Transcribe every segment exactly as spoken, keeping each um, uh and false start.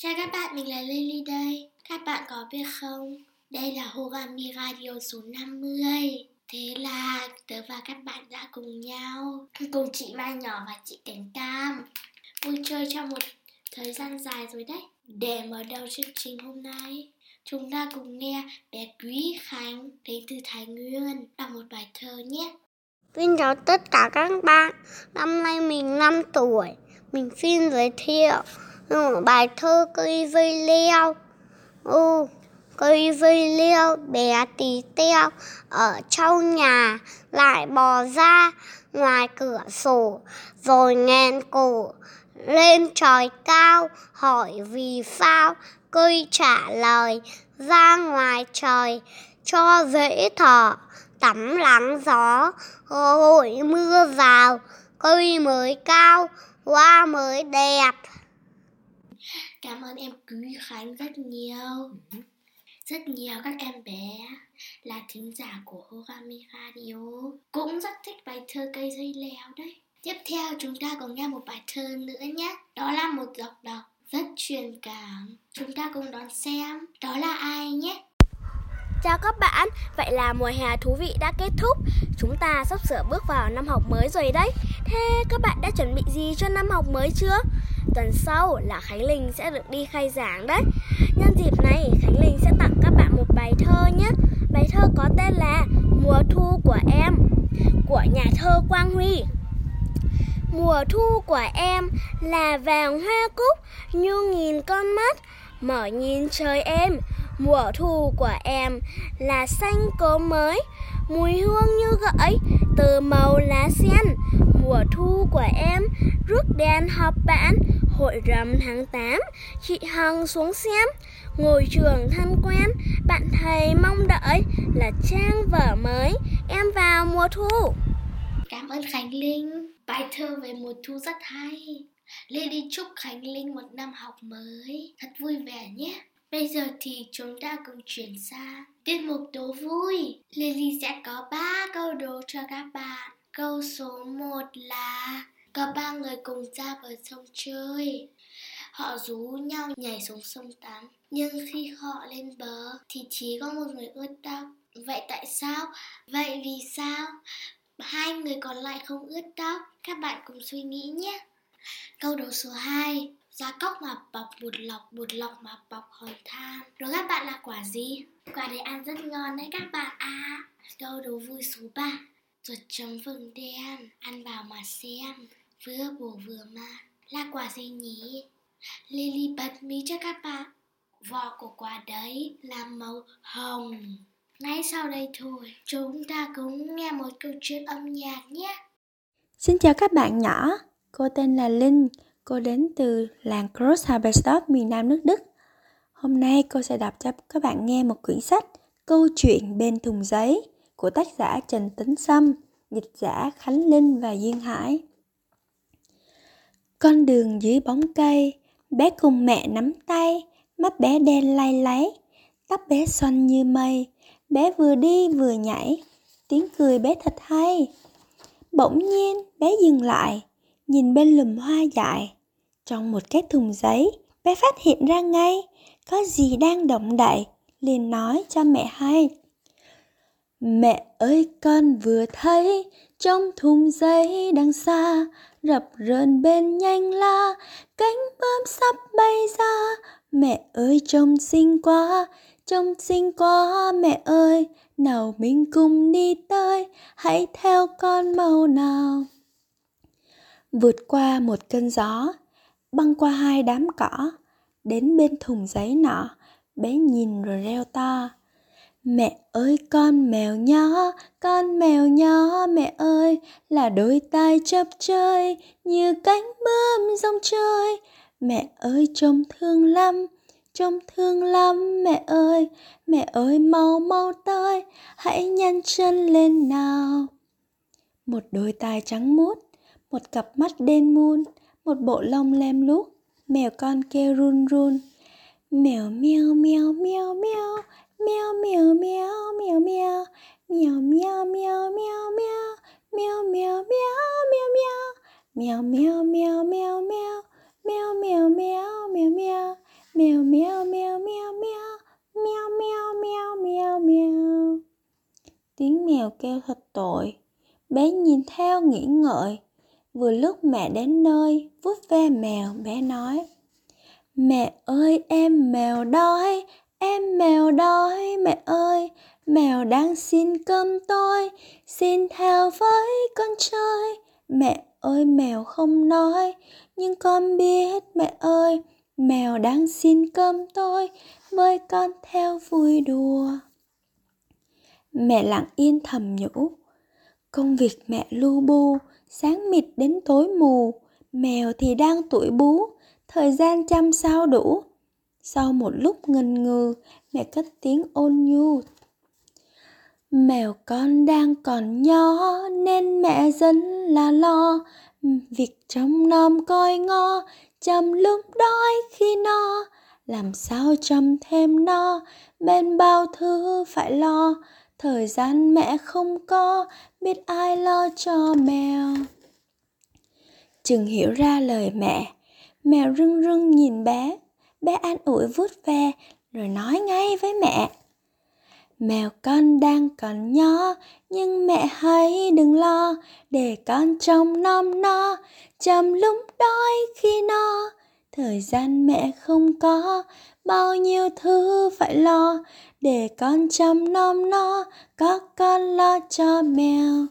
Chào các bạn, mình là Lily đây. Các bạn có biết không, đây là Hogami Radio số năm mươi. Thế là tớ và các bạn đã cùng nhau, cùng chị Mai Nhỏ và chị Cánh Cam, vui chơi trong một thời gian dài rồi đấy. Để mở đầu chương trình hôm nay, chúng ta cùng nghe bé Quý Khánh đến từ Thái Nguyên đọc một bài thơ nhé. Xin chào tất cả các bạn. Năm nay mình năm tuổi. Mình xin giới thiệu một bài thơ Cây vây leo. Ừ, cây vây leo bé tí teo, ở trong nhà lại bò ra ngoài cửa sổ, rồi nghẹn cổ lên trời cao, hỏi vì sao. Cây trả lời, ra ngoài trời cho dễ thở, tắm nắng gió, hội mưa rào. Cây mới cao, hoa mới đẹp. Cảm ơn em Quý Khánh rất nhiều. Rất nhiều các em bé là thính giả của Hogami Radio cũng rất thích bài thơ Cây dây leo đấy. Tiếp theo chúng ta cùng nghe một bài thơ nữa nhé. Đó là một giọng đọc rất truyền cảm. Chúng ta cùng đón xem đó là ai nhé. Chào các bạn, vậy là mùa hè thú vị đã kết thúc. Chúng ta sắp sửa bước vào năm học mới rồi đấy. Thế các bạn đã chuẩn bị gì cho năm học mới chưa? Tuần sau là Khánh Linh sẽ được đi khai giảng đấy. Nhân dịp này, Khánh Linh sẽ tặng các bạn một bài thơ nhé. Bài thơ có tên là Mùa thu của em, của nhà thơ Quang Huy. Mùa thu của em là vàng hoa cúc như nghìn con mắt mở nhìn trời em. Mùa thu của em là xanh cốm mới, mùi hương như gợi từ màu lá sen. Mùa thu của em rước đèn họp bạn, hội rằm tháng tám, chị Hằng xuống xem. Ngồi trường thân quen, bạn thầy mong đợi là trang vở mới, em vào mùa thu. Cảm ơn Khánh Linh. Bài thơ về mùa thu rất hay. Lily chúc Khánh Linh một năm học mới thật vui vẻ nhé. Bây giờ thì chúng ta cùng chuyển sang tiết mục đố vui. Lily sẽ có ba câu đố cho các bạn. Câu số một là có ba người cùng ra bờ sông chơi. Họ rú nhau nhảy xuống sông tắm, nhưng khi họ lên bờ thì chỉ có một người ướt tóc. Vậy tại sao? Vậy vì sao hai người còn lại không ướt tóc? Các bạn cùng suy nghĩ nhé. Câu đố số hai. Giá cốc mà bọc bột lọc, bột lọc mà bọc hòn than. Đố các bạn là quả gì? Quả này ăn rất ngon đấy các bạn ạ. À, câu đố vui số ba. Ruột trống vừng đen, ăn vào mà xem, vừa bổ vừa mát. Là quả gì nhỉ? Lily bật mí cho các bạn. Vỏ của quả đấy là màu hồng. Ngay sau đây thôi, chúng ta cùng nghe một câu chuyện âm nhạc nhé. Xin chào các bạn nhỏ, cô tên là Linh, cô đến từ làng Großhaberstadt, miền Nam nước Đức. Hôm nay cô sẽ đọc cho các bạn nghe một quyển sách Câu chuyện bên thùng giấy của tác giả Trần Tấn Sâm, dịch giả Khánh Linh và Duyên Hải. Con đường dưới bóng cây, bé cùng mẹ nắm tay, mắt bé đen lay láy, tóc bé xoăn như mây, bé vừa đi vừa nhảy, tiếng cười bé thật hay. Bỗng nhiên bé dừng lại, nhìn bên lùm hoa dại. Trong một cái thùng giấy, bé phát hiện ra ngay có gì đang động đậy, liền nói cho mẹ hay. Mẹ ơi, con vừa thấy trong thùng giấy đằng xa, rập rờn bên nhanh la, cánh bướm sắp bay ra. Mẹ ơi, trông xinh quá, trông xinh quá mẹ ơi, nào mình cùng đi tới, hãy theo con mau nào. Vượt qua một cơn gió, băng qua hai đám cỏ, đến bên thùng giấy nọ, bé nhìn rồi reo to. Mẹ ơi, con mèo nhỏ, con mèo nhỏ mẹ ơi, là đôi tai chập chờn như cánh bướm rong chơi. Mẹ ơi, trông thương lắm, trông thương lắm mẹ ơi, mẹ ơi mau mau tới, hãy nhanh chân lên nào. Một đôi tai trắng muốt, một cặp mắt đen mun, một bộ lông lem luốc, mèo con kêu run run. Mèo meo meo meo meo, meo meo meo meo meo, mèo meo meo meo meo, meo meo meo meo meo, mèo meo meo meo meo, meo meo meo meo meo, meo mèo kêu thật tội. Bé nhìn theo nghĩ ngợi. Vừa lúc mẹ đến nơi, vuốt ve mèo, bé nói: Mẹ ơi, em mèo đói, em mèo đói, mẹ ơi, mèo đang xin cơm tôi, xin theo với con chơi. Mẹ ơi, mèo không nói, nhưng con biết mẹ ơi, mèo đang xin cơm tôi, mời con theo vui đùa. Mẹ lặng yên thầm nhủ, công việc mẹ lu bu, sáng mịt đến tối mù, mèo thì đang tuổi bú, thời gian chăm sao đủ. Sau một lúc ngần ngừ, mẹ cất tiếng ôn nhu: Mèo con đang còn nhỏ nên mẹ rất là lo, việc trông nom coi ngó, chăm lúc đói khi no, làm sao chăm thêm no, bên bao thứ phải lo, thời gian mẹ không có, biết ai lo cho mèo. Chừng hiểu ra lời mẹ, mèo rưng rưng nhìn bé, bé an ủi vuốt ve rồi nói ngay với mẹ: Mèo con đang còn nhỏ, nhưng mẹ hãy đừng lo, để con trông nom no, chăm lúc đói khi no, thời gian mẹ không có, bao nhiêu thứ phải lo, để con chăm nom no, có con lo cho mèo.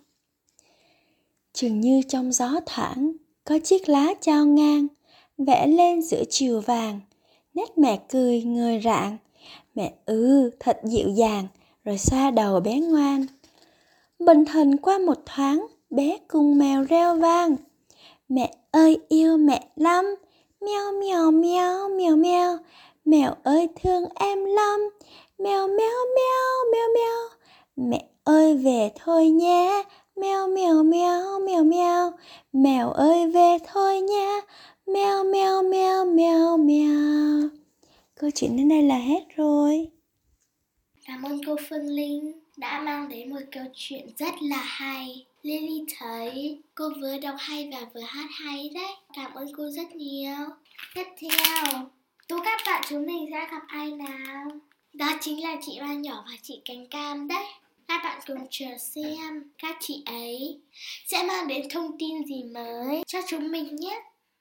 Chừng như trong gió thoảng, có chiếc lá chao ngang, vẽ lên giữa chiều vàng, nét mẹ cười ngời rạng. Mẹ ừ thật dịu dàng, rồi xoa đầu bé ngoan. Bần thần qua một thoáng, bé cùng mèo reo vang: Mẹ ơi yêu mẹ lắm, meo meo meo meo meo, mèo ơi thương em lắm, meo meo meo meo meo. Mẹ ơi về thôi nhé, meo meo meo meo meo, mèo ơi về thôi nhé, meo meo meo meo meo. Câu chuyện đến đây là hết rồi. Cảm ơn cô Phương Linh đã mang đến một câu chuyện rất là hay. Lily thấy cô vừa đọc hay và vừa hát hay đấy. Cảm ơn cô rất nhiều. Tiếp theo, tôi các bạn chúng mình sẽ gặp ai nào? Đó chính là chị Ba Nhỏ và chị Cánh Cam đấy. Các bạn cùng chờ xem các chị ấy sẽ mang đến thông tin gì mới cho chúng mình nhé.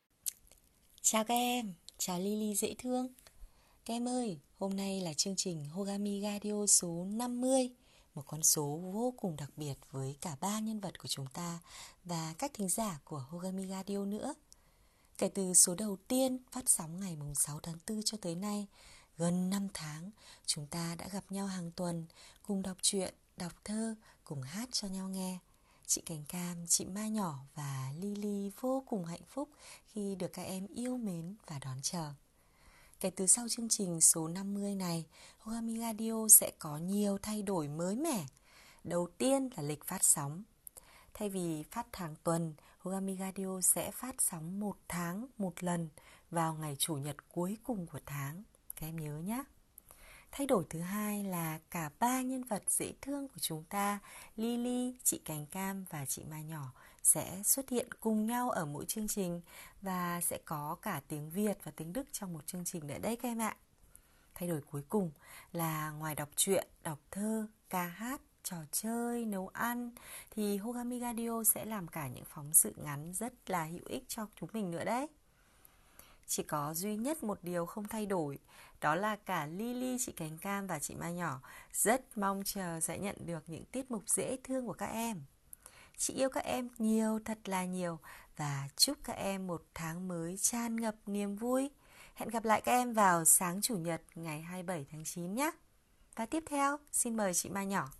Chào các em, chào Lily dễ thương. Các em ơi, hôm nay là chương trình Hogami Radio số năm mươi, một con số vô cùng đặc biệt với cả ba nhân vật của chúng ta và các thính giả của Hogami Radio nữa. Kể từ số đầu tiên phát sóng ngày sáu tháng tư cho tới nay, gần năm tháng, chúng ta đã gặp nhau hàng tuần, cùng đọc truyện, đọc thơ, cùng hát cho nhau nghe. Chị Cánh Cam, chị Ma Nhỏ và Lily vô cùng hạnh phúc khi được các em yêu mến và đón chờ. Kể từ sau chương trình số năm mươi này, Hogami Radio sẽ có nhiều thay đổi mới mẻ. Đầu tiên là lịch phát sóng. Thay vì phát hàng tuần, Hogami Radio sẽ phát sóng một tháng một lần vào ngày Chủ nhật cuối cùng của tháng. Các em nhớ nhé. Thay đổi thứ hai là cả ba nhân vật dễ thương của chúng ta, Lily, chị Cánh Cam và chị Ma Nhỏ, sẽ xuất hiện cùng nhau ở mỗi chương trình và sẽ có cả tiếng Việt và tiếng Đức trong một chương trình nữa đấy các em ạ. Thay đổi cuối cùng là ngoài đọc truyện, đọc thơ, ca hát, trò chơi, nấu ăn thì Hogami Radio sẽ làm cả những phóng sự ngắn rất là hữu ích cho chúng mình nữa đấy. Chỉ có duy nhất một điều không thay đổi, đó là cả Lily, chị Cánh Cam và chị Ma Nhỏ rất mong chờ sẽ nhận được những tiết mục dễ thương của các em. Chị yêu các em nhiều, thật là nhiều và chúc các em một tháng mới tràn ngập niềm vui. Hẹn gặp lại các em vào sáng Chủ nhật ngày hai mươi bảy tháng chín nhé. Và tiếp theo, xin mời chị Ma Nhỏ.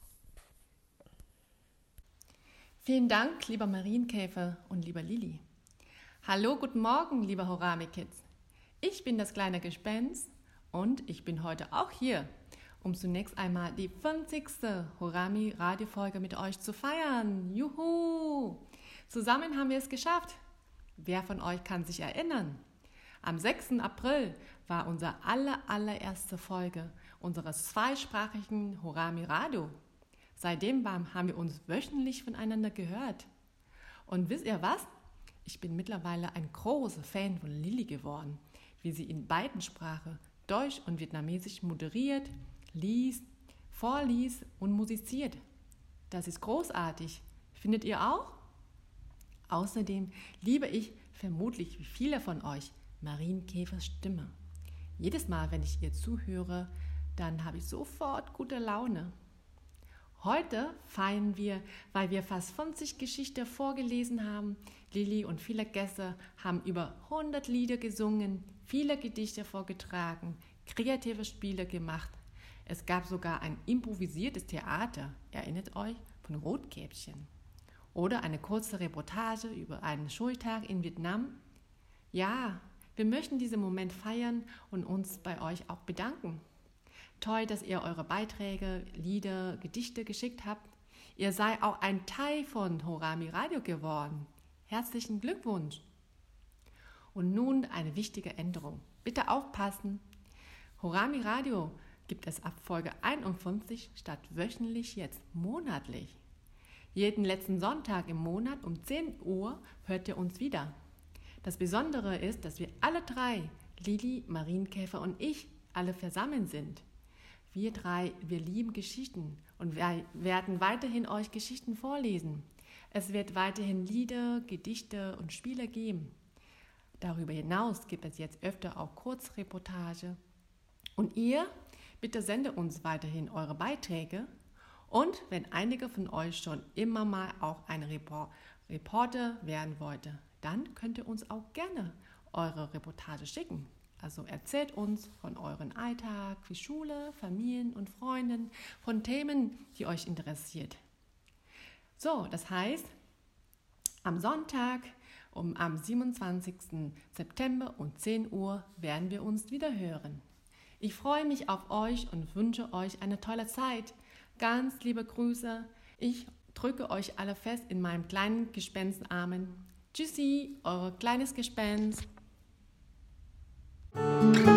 Vielen Dank, lieber Marienkäfer und lieber Lili. Hallo, guten Morgen, lieber Horami Kids. Ich bin das kleine Gespenst und ich bin heute auch hier, um zunächst einmal die fünfzigste Horami-Radiofolge mit euch zu feiern. Juhu! Zusammen haben wir es geschafft. Wer von euch kann sich erinnern? Am sechsten April war unsere aller, allererste Folge unseres zweisprachigen Horami Radio. Seitdem haben wir uns wöchentlich voneinander gehört. Und wisst ihr was? Ich bin mittlerweile ein großer Fan von Lili geworden, wie sie in beiden Sprachen, Deutsch und Vietnamesisch, moderiert, liest, vorliest und musiziert. Das ist großartig. Findet ihr auch? Außerdem liebe ich vermutlich wie viele von euch Marienkäfers Stimme. Jedes Mal, wenn ich ihr zuhöre, dann habe ich sofort gute Laune. Heute feiern wir, weil wir fast fünfzig Geschichten vorgelesen haben. Lilly und viele Gäste haben über hundert Lieder gesungen, viele Gedichte vorgetragen, kreative Spiele gemacht. Es gab sogar ein improvisiertes Theater, erinnert euch, von Rotkäppchen. Oder eine kurze Reportage über einen Schultag in Vietnam. Ja, wir möchten diesen Moment feiern und uns bei euch auch bedanken. Toll, dass ihr eure Beiträge, Lieder, Gedichte geschickt habt. Ihr seid auch ein Teil von Horami Radio geworden. Herzlichen Glückwunsch! Und nun eine wichtige Änderung. Bitte aufpassen. Horami Radio gibt es ab Folge einundfünfzig statt wöchentlich jetzt monatlich. Jeden letzten Sonntag im Monat um zehn Uhr hört ihr uns wieder. Das Besondere ist, dass wir alle drei, Lilly, Marienkäfer und ich, alle versammelt sind. Wir drei, wir lieben Geschichten und wir werden weiterhin euch Geschichten vorlesen. Es wird weiterhin Lieder, Gedichte und Spiele geben. Darüber hinaus gibt es jetzt öfter auch Kurzreportage. Und ihr, bitte sendet uns weiterhin eure Beiträge. Und wenn einige von euch schon immer mal auch ein Reporter werden wollte, dann könnt ihr uns auch gerne eure Reportage schicken. Also erzählt uns von euren Alltag, wie Schule, Familien und Freunden, von Themen, die euch interessiert. So, das heißt, am Sonntag um am siebenundzwanzigsten September um zehn Uhr werden wir uns wieder hören. Ich freue mich auf euch und wünsche euch eine tolle Zeit. Ganz liebe Grüße. Ich drücke euch alle fest in meinem kleinen Gespenstarmen. Tschüssi, eure kleines Gespenst. Thank you.